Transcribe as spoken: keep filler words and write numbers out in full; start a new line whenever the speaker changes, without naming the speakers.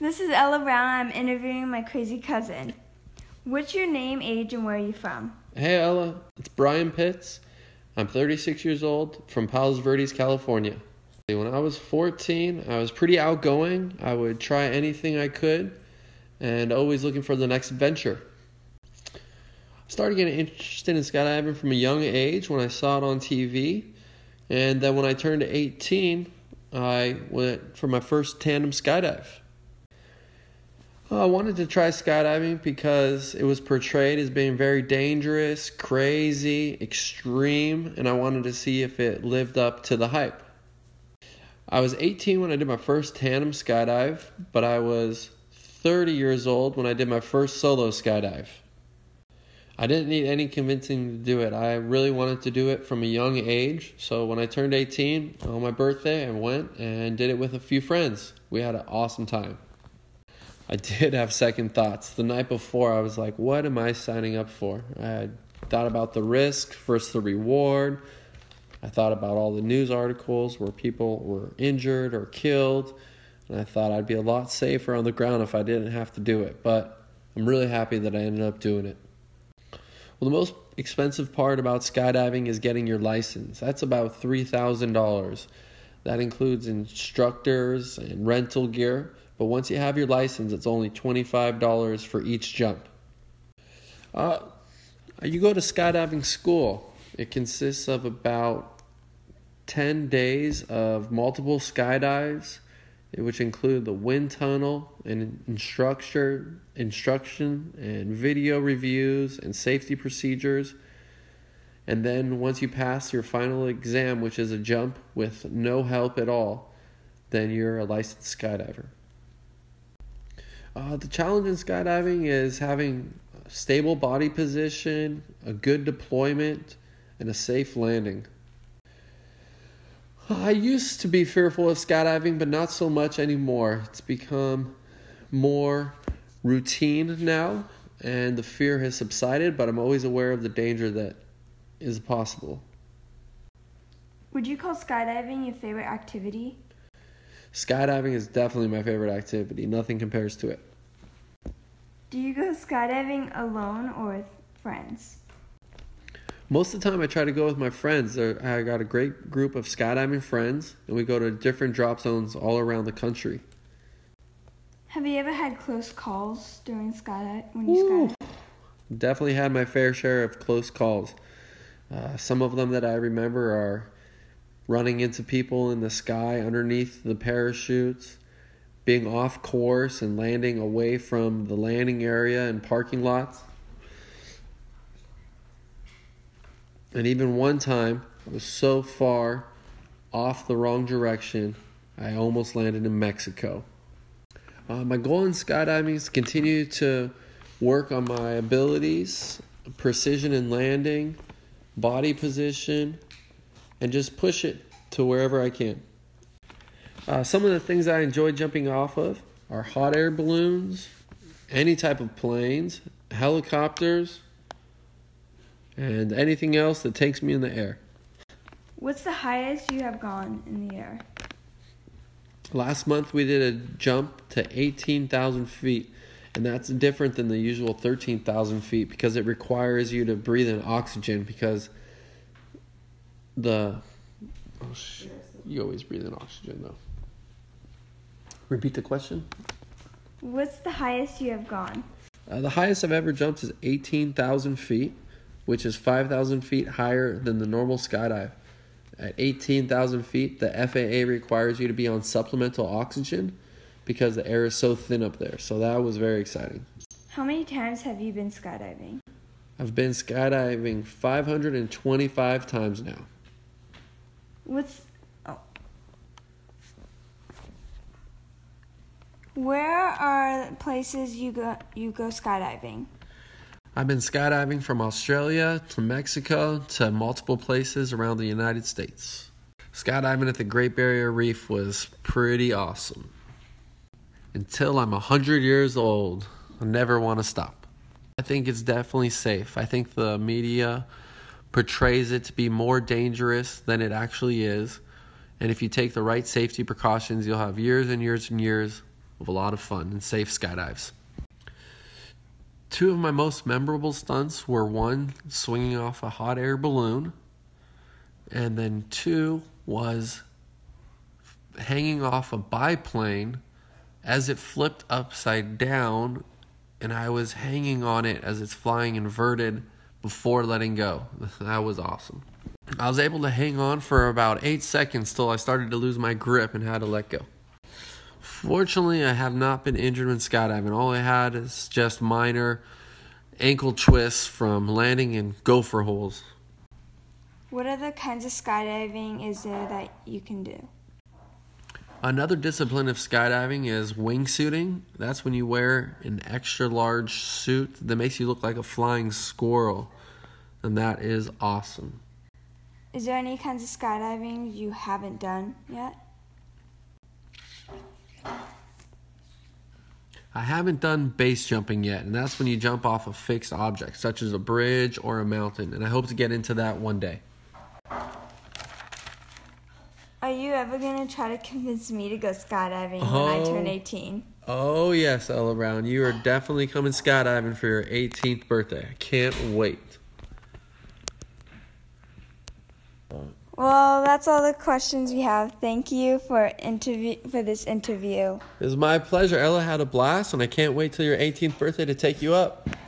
This is Ella Brown. I'm interviewing my crazy cousin. What's your name, age, and where are you from?
Hey Ella, it's Brian Pitts. I'm thirty-six years old from Palos Verdes, California. When I was fourteen, I was pretty outgoing. I would try anything I could and always looking for the next adventure. I started getting interested in skydiving from a young age when I saw it on T V. And then when I turned eighteen, I went for my first tandem skydive. I wanted to try skydiving because it was portrayed as being very dangerous, crazy, extreme, and I wanted to see if it lived up to the hype. I was eighteen when I did my first tandem skydive, but I was thirty years old when I did my first solo skydive. I didn't need any convincing to do it. I really wanted to do it from a young age, so when I turned eighteen on my birthday, I went and did it with a few friends. We had an awesome time. I did have second thoughts. The night before, I was like, what am I signing up for? I had thought about the risk versus the reward. I thought about all the news articles where people were injured or killed. And I thought I'd be a lot safer on the ground if I didn't have to do it. But I'm really happy that I ended up doing it. Well, the most expensive part about skydiving is getting your license. That's about three thousand dollars. That includes instructors and rental gear. But once you have your license, it's only twenty-five dollars for each jump. Uh, you go to skydiving school. It consists of about ten days of multiple skydives, which include the wind tunnel and instructor, instruction and video reviews and safety procedures. And then once you pass your final exam, which is a jump with no help at all, then you're a licensed skydiver. Uh, the challenge in skydiving is having a stable body position, a good deployment, and a safe landing. I used to be fearful of skydiving, but not so much anymore. It's become more routine now, and the fear has subsided, but I'm always aware of the danger that is possible.
Would you call skydiving your favorite activity?
Skydiving is definitely my favorite activity. Nothing compares to it.
Do you go skydiving alone or with friends?
Most of the time I try to go with my friends. I got a great group of skydiving friends, and we go to different drop zones all around the country.
Have you ever had close calls during skydive when you skydive?
Definitely had my fair share of close calls. Uh, some of them that I remember are running into people in the sky underneath the parachutes, being off course and landing away from the landing area and parking lots. And even one time, I was so far off the wrong direction, I almost landed in Mexico. Uh, my goal in skydiving is to continue to work on my abilities, precision in landing, body position, and just push it to wherever I can. Uh, some of the things I enjoy jumping off of are hot air balloons, any type of planes, helicopters, and anything else that takes me in the air.
What's the highest you have gone in the air?
Last month we did a jump to eighteen thousand feet, and that's different than the usual thirteen thousand feet because it requires you to breathe in oxygen because the... Oh, sh- you always breathe in oxygen, though. Repeat the question.
What's the highest you have gone?
Uh, the highest I've ever jumped is eighteen thousand feet, which is five thousand feet higher than the normal skydive. At eighteen thousand feet, the F A A requires you to be on supplemental oxygen because the air is so thin up there. So that was very exciting.
How many times have you been skydiving?
I've been skydiving five hundred twenty-five times now.
What's... Oh. Where are places you go you go skydiving?
I've been skydiving from Australia to Mexico to multiple places around the United States. Skydiving at the Great Barrier Reef was pretty awesome. Until I'm one hundred years old, I never want to stop. I think it's definitely safe. I think the media portrays it to be more dangerous than it actually is. And if you take the right safety precautions, you'll have years and years and years of a lot of fun and safe skydives. Two of my most memorable stunts were one, swinging off a hot air balloon, and then two was hanging off a biplane as it flipped upside down, and I was hanging on it as it's flying inverted before letting go. That was awesome. I was able to hang on for about eight seconds till I started to lose my grip and had to let go. Fortunately, I have not been injured when skydiving. All I had is just minor ankle twists from landing in gopher holes.
What other kinds of skydiving is there that you can do?
Another discipline of skydiving is wingsuiting. That's when you wear an extra large suit that makes you look like a flying squirrel. And that is awesome.
Is there any kinds of skydiving you haven't done yet?
I haven't done base jumping yet, and that's when you jump off a fixed object, such as a bridge or a mountain, and I hope to get into that one day.
Are you ever going to try to convince me to go skydiving
Oh.
when I turn eighteen?
Oh yes, Ella Brown, you are definitely coming skydiving for your eighteenth birthday. I can't wait.
Well, that's all the questions we have. Thank you for interview for this interview.
It was my pleasure. Ella had a blast, and I can't wait till your eighteenth birthday to take you up.